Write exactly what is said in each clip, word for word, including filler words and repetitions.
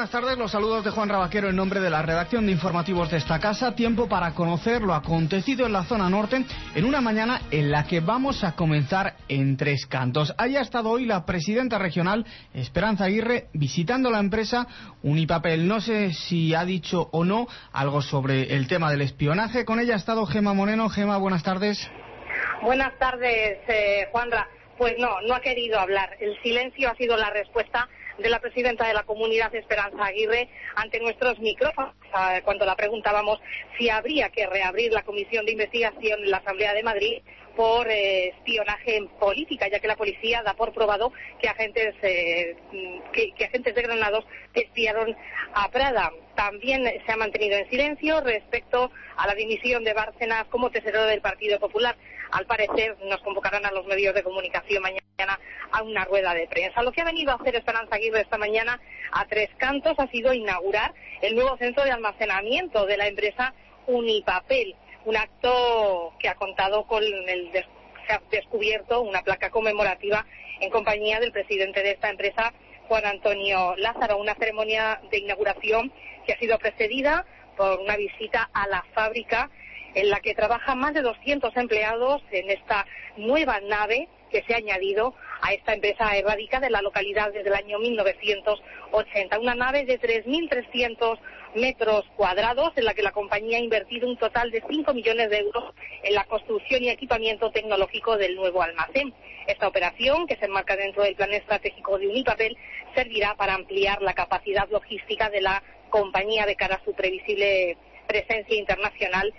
buenas tardes. Los saludos de Juan Rabaquero en nombre de la redacción de informativos de esta casa. Tiempo para conocer lo acontecido en la zona norte en una mañana en la que vamos a comenzar en Tres Cantos. Ahí ha estado hoy la presidenta regional Esperanza Aguirre visitando la empresa Unipapel. No sé si ha dicho o no algo sobre el tema del espionaje. Con ella ha estado Gema Moreno. Gema, buenas tardes. Buenas tardes, eh, Juanra. Pues no, no ha querido hablar. El silencio ha sido la respuesta de la presidenta de la comunidad, Esperanza Aguirre, ante nuestros micrófonos, cuando la preguntábamos si habría que reabrir la comisión de investigación en la Asamblea de Madrid por eh, espionaje en política, ya que la policía da por probado que agentes eh, que, que agentes de Granados espiaron a Prada. También se ha mantenido en silencio respecto a la dimisión de Bárcenas como tesorero del Partido Popular. Al parecer nos convocarán a los medios de comunicación mañana a una rueda de prensa. Lo que ha venido a hacer Esperanza Aguirre esta mañana a Tres Cantos ha sido inaugurar el nuevo centro de almacenamiento de la empresa Unipapel, un acto que ha contado con el des- se ha descubierto una placa conmemorativa en compañía del presidente de esta empresa, Juan Antonio Lázaro, una ceremonia de inauguración que ha sido precedida por una visita a la fábrica en la que trabajan más de doscientos empleados en esta nueva nave que se ha añadido a esta empresa errádica de la localidad desde el año mil novecientos ochenta. Una nave de tres mil trescientos metros cuadrados en la que la compañía ha invertido un total de cinco millones de euros en la construcción y equipamiento tecnológico del nuevo almacén. Esta operación, que se enmarca dentro del plan estratégico de Unipapel, servirá para ampliar la capacidad logística de la compañía de cara a su previsible presencia internacional,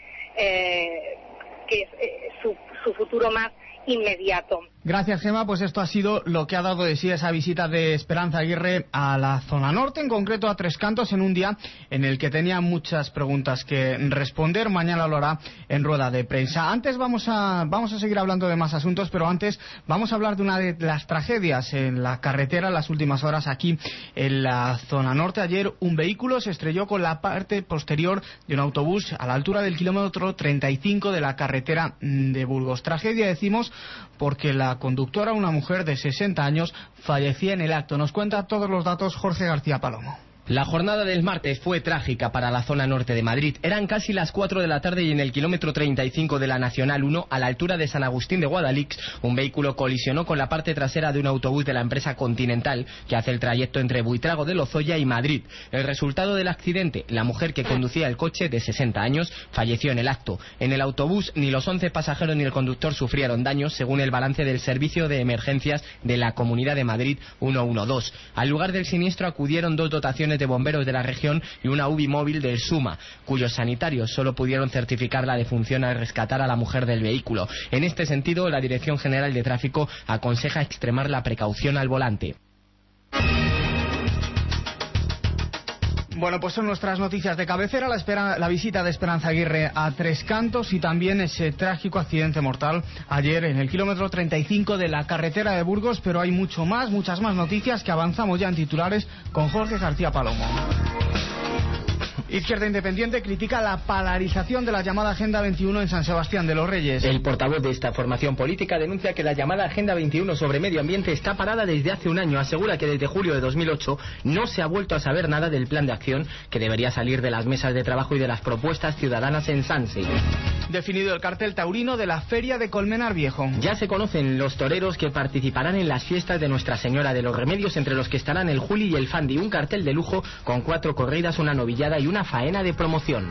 eh, que es eh, su, su futuro más inmediato. Gracias, Gema. Pues esto ha sido lo que ha dado de sí esa visita de Esperanza Aguirre a la zona norte, en concreto a Tres Cantos, en un día en el que tenía muchas preguntas que responder. Mañana lo hará en rueda de prensa. Antes vamos a vamos a seguir hablando de más asuntos, pero antes vamos a hablar de una de las tragedias en la carretera en las últimas horas aquí en la zona norte. Ayer un vehículo se estrelló con la parte posterior de un autobús a la altura del kilómetro treinta y cinco de la carretera de Burgos. Tragedia, decimos, porque la conductora, una mujer de sesenta años, fallecía en el acto. Nos cuenta todos los datos Jorge García Palomo. La jornada del martes fue trágica para la zona norte de Madrid. Eran casi las cuatro de la tarde y en el kilómetro treinta y cinco de la Nacional uno, a la altura de San Agustín de Guadalix, un vehículo colisionó con la parte trasera de un autobús de la empresa Continental, que hace el trayecto entre Buitrago de Lozoya y Madrid. El resultado del accidente: la mujer que conducía el coche, de sesenta años, falleció en el acto. En el autobús ni los once pasajeros ni el conductor sufrieron daños, según el balance del Servicio de Emergencias de la Comunidad de Madrid ciento doce. Al lugar del siniestro acudieron dos dotaciones de bomberos de la región y una U B I móvil del SUMA, cuyos sanitarios solo pudieron certificar la defunción al rescatar a la mujer del vehículo. En este sentido, la Dirección General de Tráfico aconseja extremar la precaución al volante. Bueno, pues son nuestras noticias de cabecera, la, espera, la visita de Esperanza Aguirre a Tres Cantos y también ese trágico accidente mortal ayer en el kilómetro treinta y cinco de la carretera de Burgos, pero hay mucho más, muchas más noticias que avanzamos ya en titulares con Jorge García Palomo. Izquierda Independiente critica la polarización de la llamada Agenda veintiuno en San Sebastián de los Reyes. El portavoz de esta formación política denuncia que la llamada Agenda veintiuno sobre medio ambiente está parada desde hace un año. Asegura que desde julio de dos mil ocho no se ha vuelto a saber nada del plan de acción que debería salir de las mesas de trabajo y de las propuestas ciudadanas en Sanse. Definido el cartel taurino de la Feria de Colmenar Viejo. Ya se conocen los toreros que participarán en las fiestas de Nuestra Señora de los Remedios, entre los que estarán el Juli y el Fandi. Un cartel de lujo con cuatro corridas, una novillada y una faena de promoción.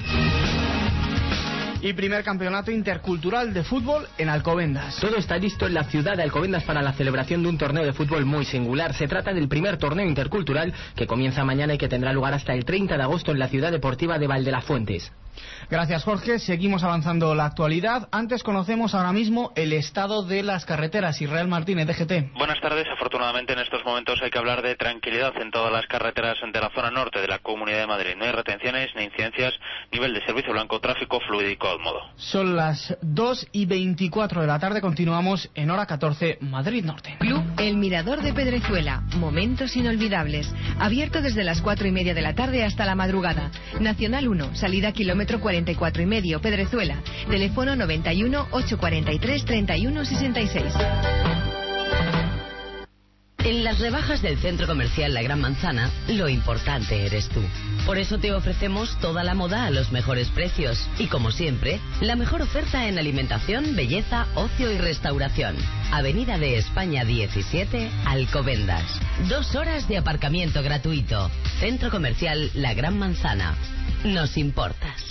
Y primer campeonato intercultural de fútbol en Alcobendas. Todo está listo en la ciudad de Alcobendas para la celebración de un torneo de fútbol muy singular. Se trata del primer torneo intercultural que comienza mañana y que tendrá lugar hasta el treinta de agosto en la ciudad deportiva de Valdelafuentes. Gracias, Jorge. Seguimos avanzando la actualidad. Antes conocemos ahora mismo el estado de las carreteras. Israel Martínez, D G T. Buenas tardes. Afortunadamente en estos momentos hay que hablar de tranquilidad en todas las carreteras de la zona norte de la Comunidad de Madrid. No hay retenciones ni incidencias. Nivel de servicio blanco, tráfico fluídico al modo. Son las dos y veinticuatro de la tarde. Continuamos en hora catorce, Madrid Norte. Club El Mirador de Pedrezuela. Momentos inolvidables. Abierto desde las cuatro y media de la tarde hasta la madrugada. Nacional uno, salida kilómetro cuarenta y cuatro y medio, Pedrezuela. Teléfono noventa y uno, ochocientos cuarenta y tres, treinta y uno sesenta y seis. En las rebajas del Centro Comercial La Gran Manzana, lo importante eres tú. Por eso te ofrecemos toda la moda a los mejores precios. Y como siempre, la mejor oferta en alimentación, belleza, ocio y restauración. Avenida de España diecisiete, Alcobendas. Dos horas de aparcamiento gratuito. Centro Comercial La Gran Manzana. Nos importas.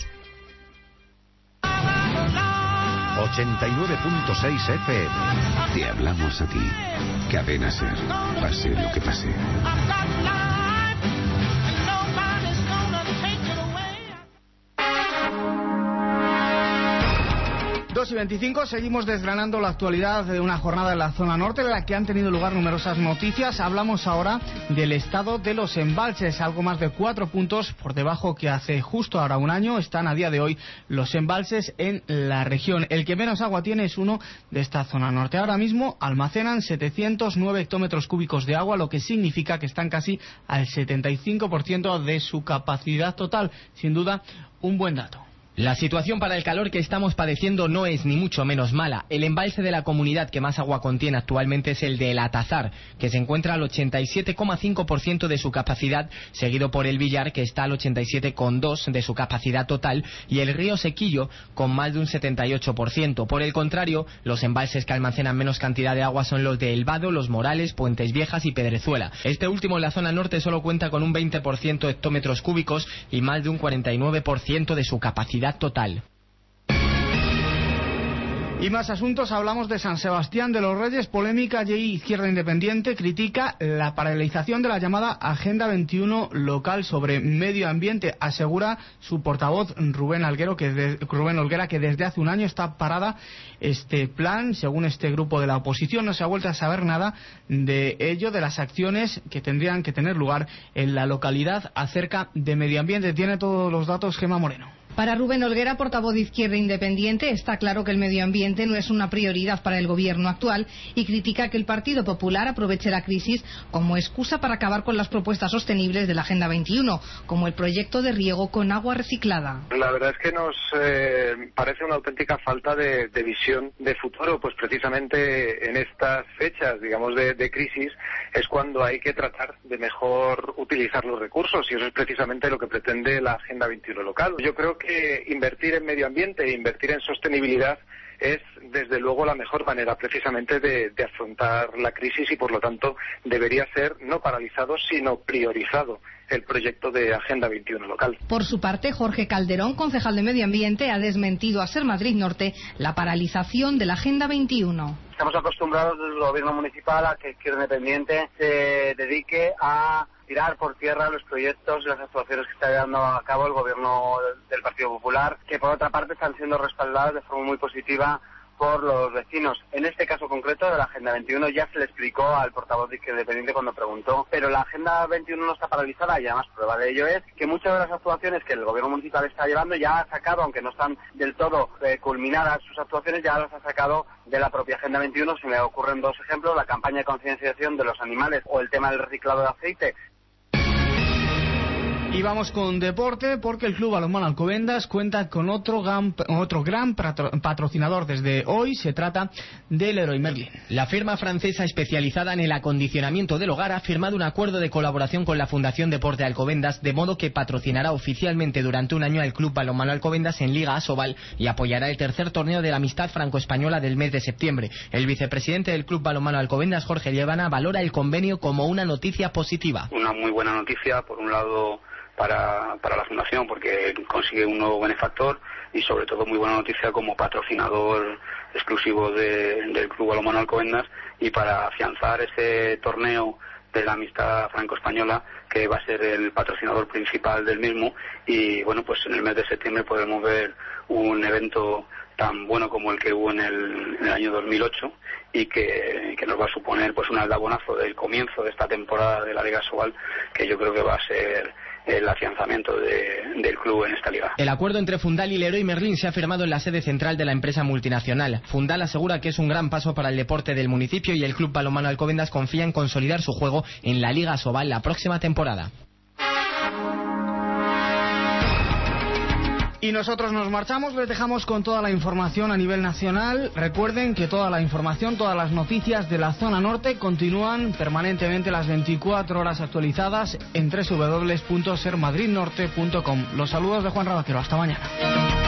ochenta y nueve punto seis F M. Te hablamos a ti. Cadena Ser. Pase lo que pase. dos y veinticinco, seguimos desgranando la actualidad de una jornada en la zona norte en la que han tenido lugar numerosas noticias. Hablamos ahora del estado de los embalses, algo más de cuatro puntos por debajo que hace justo ahora un año. Están a día de hoy los embalses en la región. El que menos agua tiene es uno de esta zona norte. Ahora mismo almacenan setecientos nueve hectómetros cúbicos de agua, lo que significa que están casi al setenta y cinco por ciento de su capacidad total. Sin duda, un buen dato. La situación para el calor que estamos padeciendo no es ni mucho menos mala. El embalse de la comunidad que más agua contiene actualmente es el de El Atazar, que se encuentra al ochenta y siete coma cinco por ciento de su capacidad, seguido por el Villar, que está al ochenta y siete coma dos por ciento de su capacidad total, y el río Sequillo, con más de un setenta y ocho por ciento. Por el contrario, los embalses que almacenan menos cantidad de agua son los de El Vado, Los Morales, Puentes Viejas y Pedrezuela. Este último, en la zona norte, solo cuenta con un veinte por ciento de hectómetros cúbicos y más de un cuarenta y nueve por ciento de su capacidad total. Y más asuntos, hablamos de San Sebastián de los Reyes. Polémica, y Izquierda Independiente critica la paralización de la llamada Agenda veintiuno local sobre medio ambiente. Asegura su portavoz Rubén Alguero que de, Rubén Olguera que desde hace un año está parada este plan. Según este grupo de la oposición, no se ha vuelto a saber nada de ello, de las acciones que tendrían que tener lugar en la localidad acerca de medio ambiente. Tiene todos los datos Gemma Moreno. Para Rubén Olguera, portavoz de Izquierda Independiente, está claro que el medio ambiente no es una prioridad para el gobierno actual y critica que el Partido Popular aproveche la crisis como excusa para acabar con las propuestas sostenibles de la Agenda veintiuno, como el proyecto de riego con agua reciclada. La verdad es que nos eh, parece una auténtica falta de, de visión de futuro, pues precisamente en estas fechas, digamos, de, de crisis, es cuando hay que tratar de mejor utilizar los recursos, y eso es precisamente lo que pretende la Agenda veintiuno local. Yo creo que invertir en medio ambiente e invertir en sostenibilidad es desde luego la mejor manera precisamente de, de afrontar la crisis, y por lo tanto debería ser no paralizado sino priorizado el proyecto de Agenda veintiuno local. Por su parte, Jorge Calderón, concejal de Medio Ambiente, ha desmentido a Ser Madrid Norte la paralización de la Agenda veintiuno. Estamos acostumbrados desde el gobierno municipal a que Izquierda Independiente se dedique a tirar por tierra los proyectos y las actuaciones que está llevando a cabo el gobierno del Partido Popular, que por otra parte están siendo respaldadas de forma muy positiva por los vecinos. En este caso concreto de la Agenda veintiuno ya se le explicó al portavoz de Izquierda Independiente cuando preguntó, pero la Agenda veintiuno no está paralizada, y además prueba de ello es que muchas de las actuaciones que el gobierno municipal está llevando ya ha sacado, aunque no están del todo eh, culminadas sus actuaciones, ya las ha sacado de la propia Agenda veintiuno. Se me ocurren dos ejemplos: la campaña de concienciación de los animales o el tema del reciclado de aceite. Y vamos con deporte, porque el Club Balonmano Alcobendas cuenta con otro gran, otro gran patrocinador desde hoy. Se trata del Leroy Merlin. La firma francesa especializada en el acondicionamiento del hogar ha firmado un acuerdo de colaboración con la Fundación Deporte Alcobendas, de modo que patrocinará oficialmente durante un año al Club Balonmano Alcobendas en Liga Asobal y apoyará el tercer torneo de la amistad franco-española del mes de septiembre. El vicepresidente del Club Balonmano Alcobendas, Jorge Liébana, valora el convenio como una noticia positiva. Una muy buena noticia, por un lado, Para, para la Fundación, porque consigue un nuevo benefactor, y sobre todo muy buena noticia como patrocinador exclusivo de, del Club Balonmano Alcobendas, y para afianzar ese torneo de la amistad franco-española, que va a ser el patrocinador principal del mismo. Y bueno, pues en el mes de septiembre podremos ver un evento tan bueno como el que hubo en el, en el año dos mil ocho, y que, que nos va a suponer pues un aldabonazo del comienzo de esta temporada de la Liga Asobal, que yo creo que va a ser el afianzamiento de, del club en esta liga. El acuerdo entre Fundal y Leroy Merlin se ha firmado en la sede central de la empresa multinacional. Fundal asegura que es un gran paso para el deporte del municipio, y el Club Balonmano Alcobendas confía en consolidar su juego en la Liga Asobal la próxima temporada. Y nosotros nos marchamos, les dejamos con toda la información a nivel nacional. Recuerden que toda la información, todas las noticias de la zona norte continúan permanentemente las veinticuatro horas actualizadas en doble u doble u doble u punto ser madrid norte punto com. Los saludos de Juan Rabaquero. Hasta mañana.